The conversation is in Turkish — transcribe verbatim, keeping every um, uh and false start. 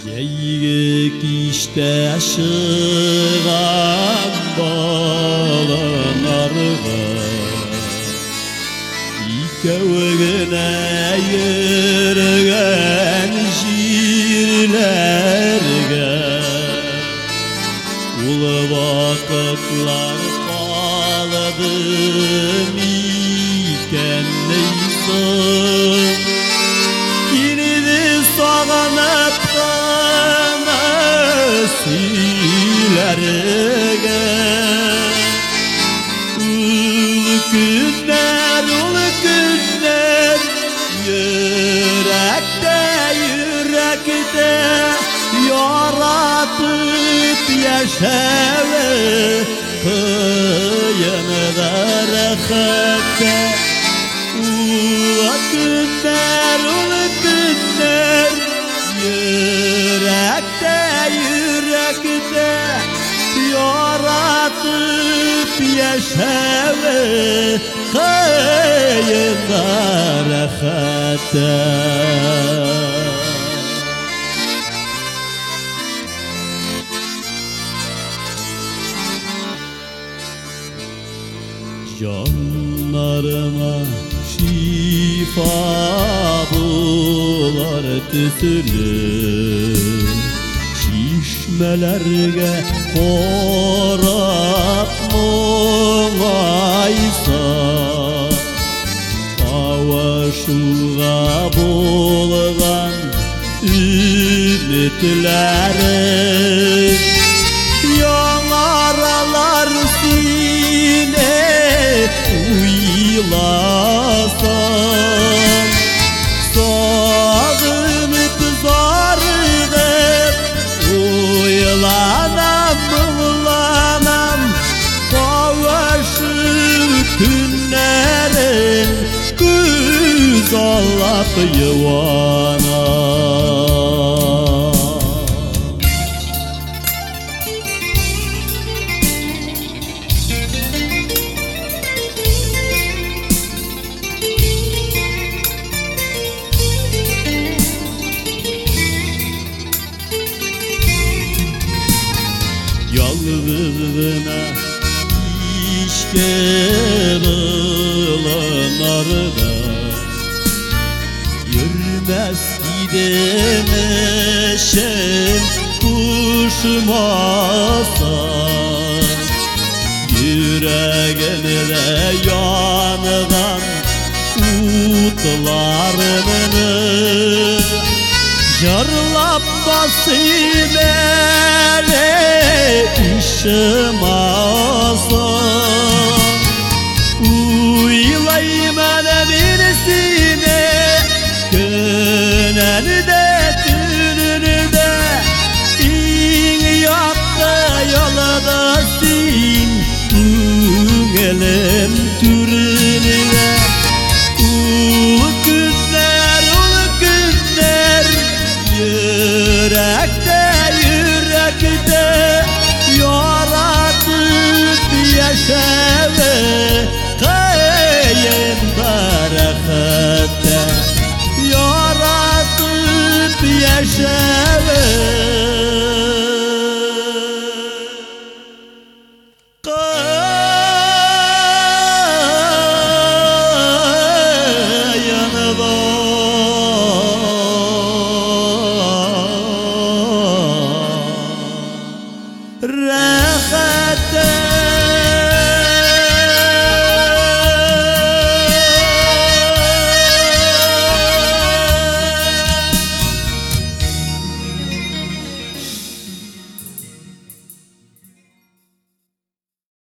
Geyik işte aşıgan bağlanarga İkevgine yürgen şiirlerge Ulu vakıtlar bağladım iken neyse Yine sağanıp silerge Ulu günler, ulu günler Yürekte, yürekte yaratıp yaşave Kıyınıda rahatte Ulu günler, ulu günler Yürekte, yürekte yaratıp yaşave Kıyında rahatte Canlarıma şifa bular tüsülü Şişmelerge korap muğaysa Avaşuğa bulgan ümitlerim Yanaralar sine uylasam Sağınıp zargıp uylanam uylanam Kavaşır günlerin göz allap yuvanam Yalnızına işkerilənarda Yürmez gidemeşen kuşmasa Yüreğimde yanıdan utlarını Jarlap basayım ele işim aslan Uylayım ele birisine Göneni de tününü de İn yaptı yola da sin Üngelem türünü de Ulu günler, ulu günler Yürekte, yürekte yaratıp yaşave Kıyında rahatte yaratıp yaşave Rahatte